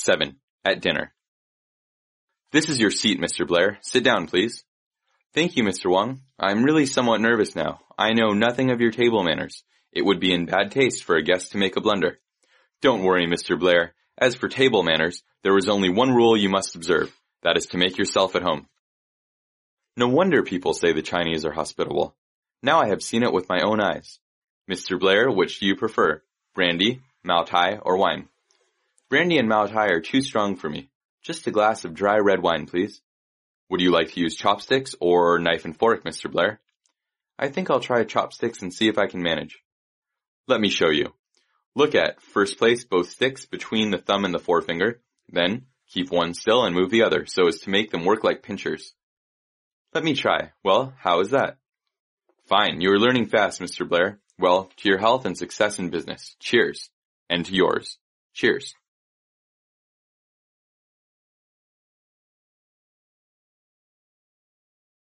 7. At dinner. This is your seat, Mr. Blair. Sit down, please. Thank you, Mr. Wang. I'm really somewhat nervous now. I know nothing of your table manners. It would be in bad taste for a guest to make a blunder. Don't worry, Mr. Blair. As for table manners, there is only one rule you must observe. That is to make yourself at home. No wonder people say the Chinese are hospitable. Now I have seen it with my own eyes. Mr. Blair, which do you prefer? Brandy, Mao Tai, or wine? Brandy and Mao Tai are too strong for me. Just a glass of dry red wine, please. Would you like to use chopsticks or knife and fork, Mr. Blair? I think I'll try chopsticks and see if I can manage. Let me show you. Look at, first place both sticks between the thumb and the forefinger, then keep one still and move the other so as to make them work like pinchers. Let me try. Well, how is that? Fine, you are learning fast, Mr. Blair. Well, to your health and success in business. Cheers. And to yours. Cheers.